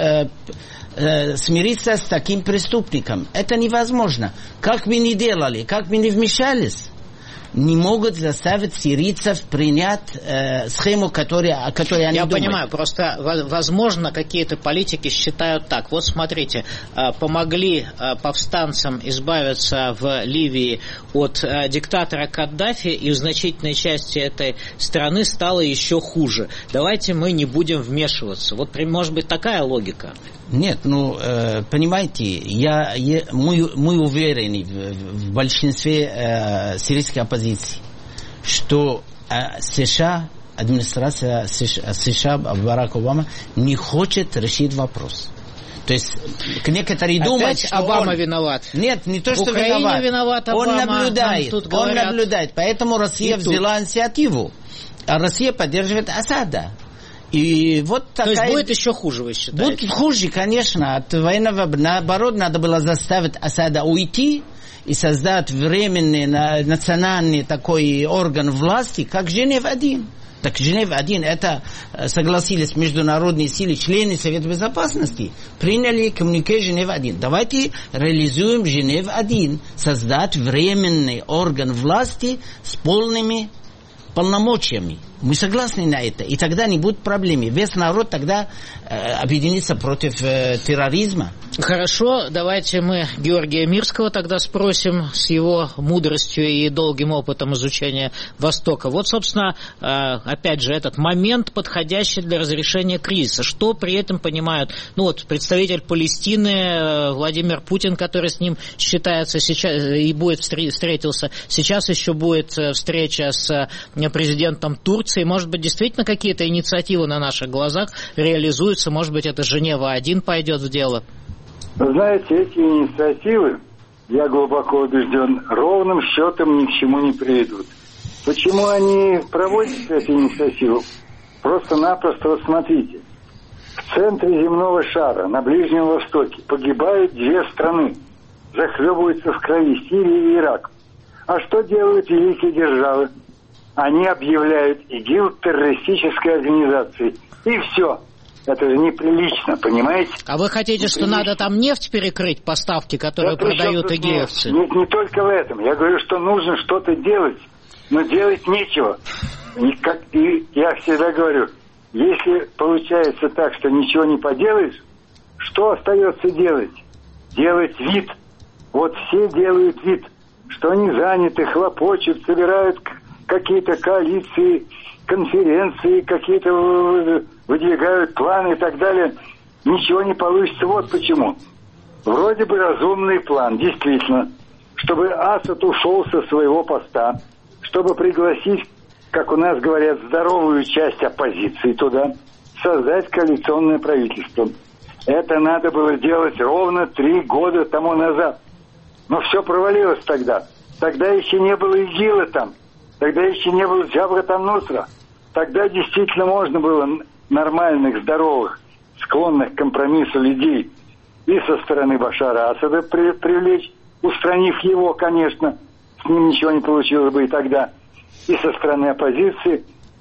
смириться с таким преступником. Это невозможно. Как мы ни делали, как мы не вмешались, не могут заставить сирийцев принять схему, которую они думают. Я понимаю, просто, возможно, какие-то политики считают так. Вот смотрите, помогли повстанцам избавиться в Ливии от диктатора Каддафи, и в значительной части этой страны стало еще хуже. Давайте мы не будем вмешиваться. Вот, может быть, такая логика? Нет, понимаете, мы уверены в большинстве сирийской оппозиции, что США, администрация США Барак Обама не хочет решить вопрос. То есть некоторые думают, что Обама виноват. Нет, не то, что виноват Обама. Он наблюдает. Поэтому Россия взяла инициативу. А Россия поддерживает Асада. И вот такая... То есть будет еще хуже, вы считаете? Будет хуже, конечно. От военного, наоборот, надо было заставить Асада уйти и создать временный национальный такой орган власти, как Женев-1. Так Женев-1, это согласились международные силы, члены Совета Безопасности, приняли коммюнике Женев-1. Давайте реализуем Женев-1, создать временный орган власти с полными полномочиями. Мы согласны на это. И тогда не будет проблем. Весь народ тогда объединится против терроризма. Хорошо, давайте мы Георгия Мирского тогда спросим с его мудростью и долгим опытом изучения Востока. Вот, собственно, опять же, этот момент, подходящий для разрешения кризиса. Что при этом понимают, представитель Палестины Владимир Путин, который с ним считается сейчас и будет встретился. Сейчас еще будет встреча с президентом Турции. Может быть, действительно какие-то инициативы на наших глазах реализуются. Может быть, это Женева-1 пойдет в дело. Вы знаете, эти инициативы я глубоко убежден, ровным счетом ни к чему не приведут. Почему они проводят эту инициативу? Просто-напросто, вот смотрите, в центре земного шара, на Ближнем Востоке, погибают 2 страны, захлебываются в крови Сирия и Ирак. А что делают великие державы? Они объявляют ИГИЛ террористической организацией. И все. Это же неприлично, понимаете? А вы хотите, что надо там нефть перекрыть, поставки, которые продают игиловцы? Не только в этом. Я говорю, что нужно что-то делать, но делать нечего. И я всегда говорю, если получается так, что ничего не поделаешь, что остается делать? Делать вид. Вот все делают вид, что они заняты, хлопочут, собирают какие-то коалиции, конференции, какие-то выдвигают планы и так далее. Ничего не получится. Вот почему. Вроде бы разумный план, действительно, чтобы Асад ушел со своего поста, чтобы пригласить, как у нас говорят, здоровую часть оппозиции туда, создать коалиционное правительство. Это надо было делать ровно 3 года тому назад. Но все провалилось тогда. Тогда еще не было ИГИЛа там. Тогда еще не было Джабхат ан-Нусра. Тогда действительно можно было нормальных, здоровых, склонных к компромиссу людей и со стороны Башара Асада привлечь, устранив его, конечно, с ним ничего не получилось бы и тогда, и со стороны оппозиции.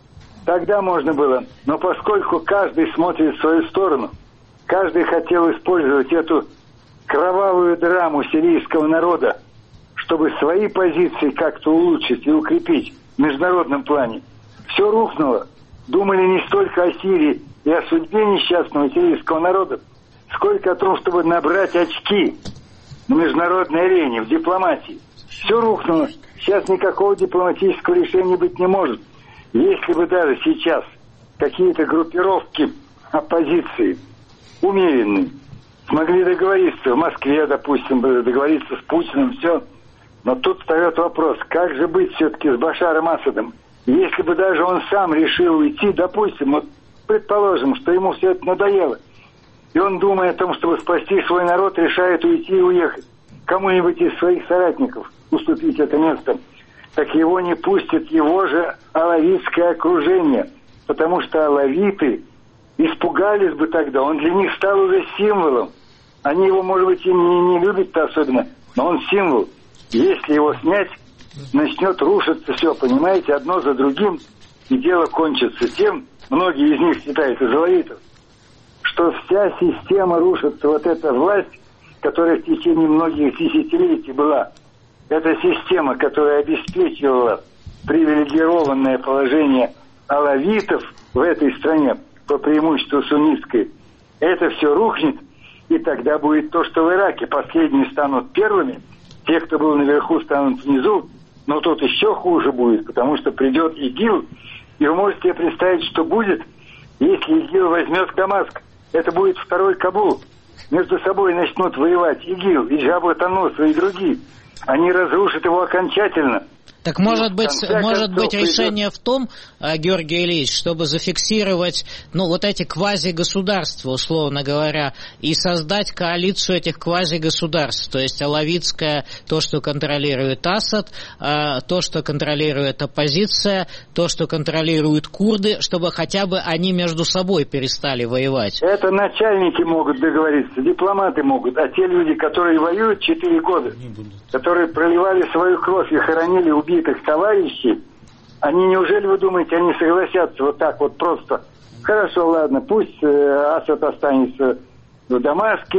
Тогда можно было. Но поскольку каждый смотрит в свою сторону, каждый хотел использовать эту кровавую драму сирийского народа, чтобы свои позиции как-то улучшить и укрепить в международном плане, все рухнуло. Думали не столько о Сирии и о судьбе несчастного сирийского народа, сколько о том, чтобы набрать очки на международной арене, в дипломатии. Все рухнуло. Сейчас никакого дипломатического решения быть не может. Если бы даже сейчас какие-то группировки оппозиции умеренные смогли договориться в Москве, допустим, договориться с Путиным, все. Но тут встает вопрос, как же быть все-таки с Башаром Асадом? Если бы даже он сам решил уйти, допустим, вот предположим, что ему все это надоело, и он, думая о том, чтобы спасти свой народ, решает уйти и уехать, кому-нибудь из своих соратников уступить это место, так его не пустит его же алавитское окружение, потому что алавиты испугались бы тогда, он для них стал уже символом. Они его, может быть, и не любят-то особенно, но он символ. Если его снять, начнет рушиться все, понимаете, одно за другим, и дело кончится тем, многие из них считают из алавитов, что вся система рушится, вот эта власть, которая в течение многих десятилетий была, эта система, которая обеспечивала привилегированное положение алавитов в этой стране, по преимуществу суннитской, это все рухнет, и тогда будет то, что в Ираке. Последние станут первыми, те, кто был наверху, станут внизу, но тут еще хуже будет, потому что придет ИГИЛ, и вы можете себе представить, что будет, если ИГИЛ возьмет Дамаск. Это будет второй Кабул. Между собой начнут воевать ИГИЛ, и Джабхат ан-Нусра, и другие. Они разрушат его окончательно. Так может быть решение в том, Георгий Ильич, чтобы зафиксировать, вот эти квазигосударства, условно говоря, и создать коалицию этих квазигосударств, то есть алавитское, то, что контролирует Асад, то, что контролирует оппозиция, то, что контролируют курды, чтобы хотя бы они между собой перестали воевать. Это начальники могут договориться, дипломаты могут, а те люди, которые воюют 4 года, которые проливали свою кровь и хоронили убийцев, товарищей, они, неужели вы думаете, они согласятся вот так вот просто? Хорошо, ладно, пусть Асад останется в Дамаске,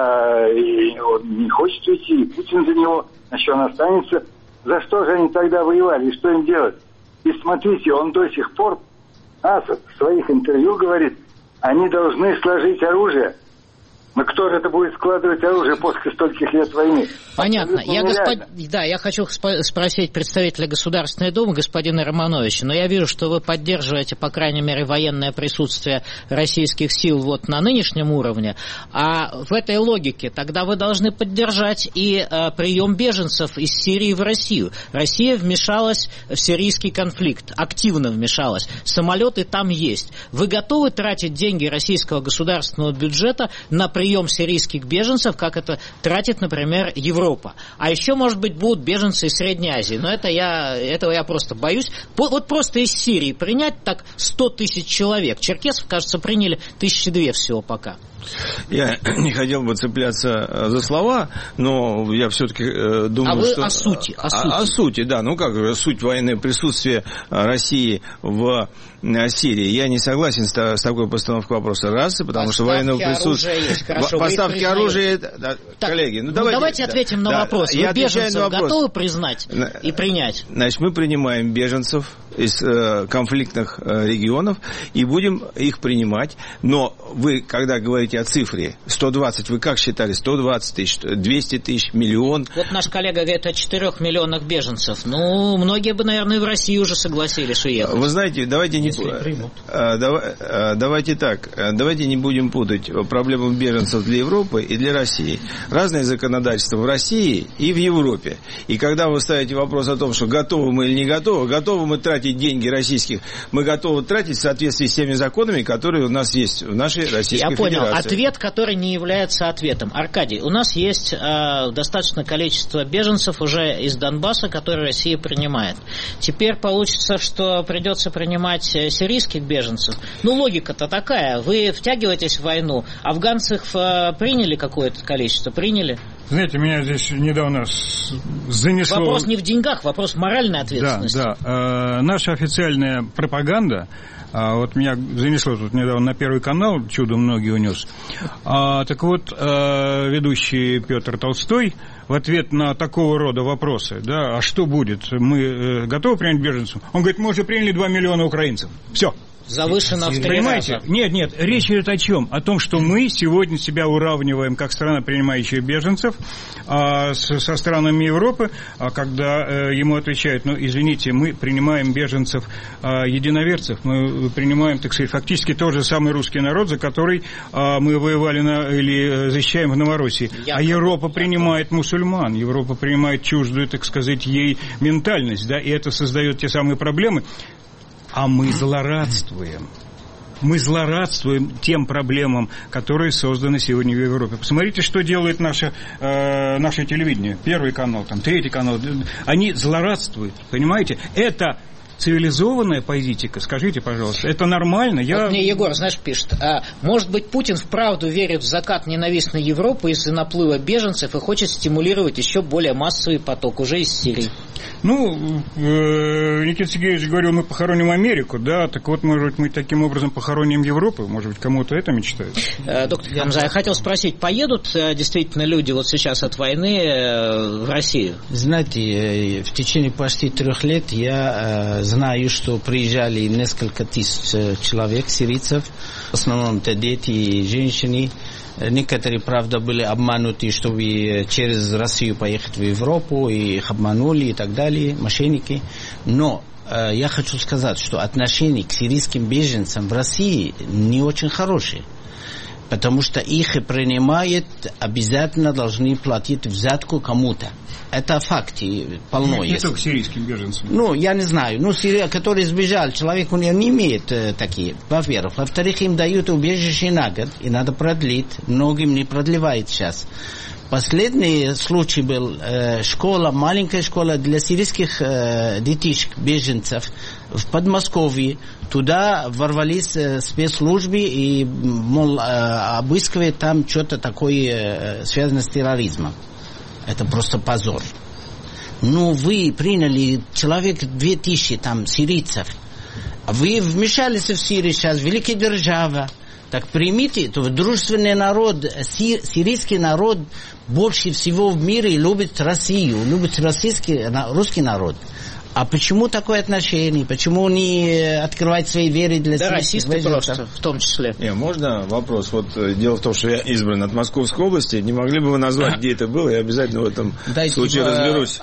и он не хочет уйти, и Путин за него, значит, он останется. За что же они тогда воевали, и что им делать? И смотрите, он до сих пор, Асад в своих интервью говорит, они должны сложить оружие. Но кто же это будет складывать оружие после стольких лет войны? Понятно. Я хочу спросить представителя Государственной Думы, господина Романовича, но я вижу, что вы поддерживаете, по крайней мере, военное присутствие российских сил на нынешнем уровне, а в этой логике тогда вы должны поддержать и прием беженцев из Сирии в Россию. Россия вмешалась в сирийский конфликт, активно вмешалась, самолеты там есть. Вы готовы тратить деньги российского государственного бюджета на прием сирийских беженцев, как это тратит, например, Европа. А еще, может быть, будут беженцы из Средней Азии. Но этого я просто боюсь. Вот просто из Сирии принять так 100 тысяч человек. Черкесов, кажется, приняли 1200 всего пока. Я не хотел бы цепляться за слова, но я все-таки думаю, что... о сути. О сути, да. Ну как же, суть военного присутствия России в Сирии. Я не согласен с такой постановкой вопроса. Раз, потому что военного присутствия... Поставки оружия... Да, коллеги, давайте ответим на вопрос. Вы беженцев готовы признать и принять? Значит, мы принимаем беженцев из конфликтных регионов и будем их принимать. Но вы, когда говорите о цифре 120, вы как считали? 120 тысяч, 200 тысяч, миллион? Вот наш коллега говорит о 4 миллионах беженцев. Ну, многие бы, наверное, в России уже согласились уехать. Вы знаете, давайте не будем путать проблему беженцев для Европы и для России. Разное законодательство в России и в Европе. И когда вы ставите вопрос о том, что готовы мы или не готовы мы тратить деньги российских, мы готовы тратить в соответствии с теми законами, которые у нас есть в нашей Российской Федерации. Я понял. Ответ, который не является ответом. Аркадий, у нас есть достаточное количество беженцев уже из Донбасса, которые Россия принимает. Теперь получится, что придется принимать сирийских беженцев. Ну, логика-то такая. Вы втягиваетесь в войну. Афганцев приняли какое-то количество? Приняли? Знаете, меня здесь недавно занесло... Вопрос не в деньгах, вопрос моральной ответственности. Да. Наша официальная пропаганда, вот меня занесло тут недавно на Первый канал, чудом ноги унес. Так вот, ведущий Петр Толстой в ответ на такого рода вопросы, да, а что будет, мы готовы принять беженцев? Он говорит, мы уже приняли 2 миллиона украинцев. Все. Завышено в 3 Понимаете? раза. Нет, речь идет о чем? О том, что мы сегодня себя уравниваем как страна, принимающая беженцев, со странами Европы, когда ему отвечают, ну, извините, мы принимаем беженцев единоверцев, мы принимаем, так сказать, фактически тот же самый русский народ, за который мы воевали или защищаем в Новороссии. А Европа принимает мусульман, Европа принимает чуждую, так сказать, ей ментальность, да, и это создает те самые проблемы. А мы злорадствуем. Мы злорадствуем тем проблемам, которые созданы сегодня в Европе. Посмотрите, что делает наше телевидение. Первый канал, там, Третий канал. Они злорадствуют, понимаете? Это цивилизованная политика, скажите, пожалуйста, это нормально? Вот мне Егор, знаешь, пишет, может быть, Путин вправду верит в закат ненавистной Европы из-за наплыва беженцев и хочет стимулировать еще более массовый поток уже из Сирии. Ну, Никита Сергеевич говорил, мы похороним Америку, да, так вот, может быть, мы таким образом похороним Европу, может быть, кому-то это мечтает. Доктор Хамза, я хотел спросить, поедут действительно люди вот сейчас от войны в Россию? Знаете, в течение почти 3 лет я знаю, что приезжали несколько тысяч человек, сирийцев, в основном это дети и женщины. Некоторые, правда, были обмануты, чтобы через Россию поехать в Европу, и их обманули и так далее, мошенники. Но я хочу сказать, что отношение к сирийским беженцам в России не очень хорошее. Потому что их принимают, обязательно должны платить взятку кому-то. Это факты полно есть. Не только сирийским беженцам. Ну, я не знаю. Ну, Сирия, который сбежал, человек, он не имеет такие, во-первых. Во-вторых, им дают убежище на год, и надо продлить. Многим не продлевает сейчас. Последний случай был маленькая школа для сирийских детишек, беженцев в Подмосковье. Туда ворвались спецслужбы и, мол, обыскивают там что-то такое, связанное с терроризмом. Это просто позор. Ну, вы приняли человек 2000 там сирийцев. Вы вмешались в Сирию сейчас, великая держава. Так примите, то дружественный народ, сирийский народ больше всего в мире любит Россию, любит русский народ. А почему такое отношение? Почему не открывать свои двери для сирийских беженцев? Просто, в том числе. Можно вопрос? Вот дело в том, что я избран от Московской области. Не могли бы вы назвать, где это было? Я обязательно в этом случае разберусь.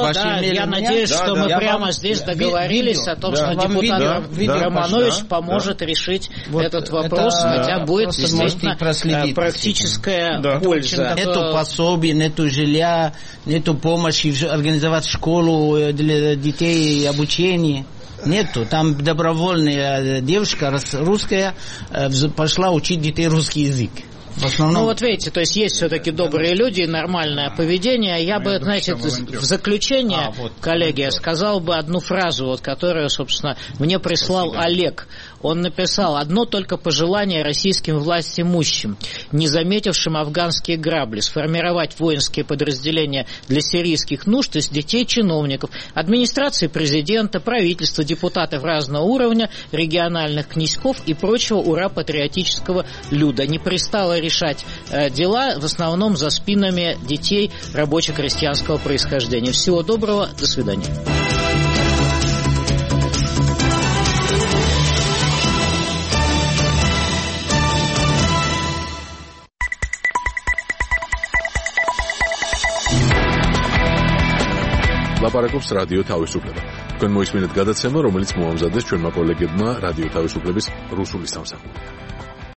Я надеюсь, что мы прямо здесь договорились о том, что депутат Романович поможет решить этот вопрос, хотя будет, естественно, практическая польза. Нету пособий, нету жилья, нету помощи организовать школу для детей и обучение. Нету. Там добровольная девушка русская пошла учить детей русский язык. В основном... Ну вот видите, то есть все-таки добрые люди, нормальное поведение. Я бы, знаете, в заключение, коллеги, я сказал бы одну фразу, вот, которую, собственно, мне прислал Олег. Он написал: одно только пожелание российским властимущим, не заметившим афганские грабли, сформировать воинские подразделения для сирийских нужд из детей чиновников, администрации президента, правительства, депутатов разного уровня, региональных князьков и прочего ура-патриотического люда. Не пристало решать дела в основном за спинами детей рабоче-крестьянского происхождения. Всего доброго, до свидания. ლაპარაკობს რადიო თავისუფლება. თქვენ მოისმინეთ გადაცემა, რომელიც მოამზადეს ჩვენმა კოლეგებმა რადიო თავისუფლების რუსული სამსახური.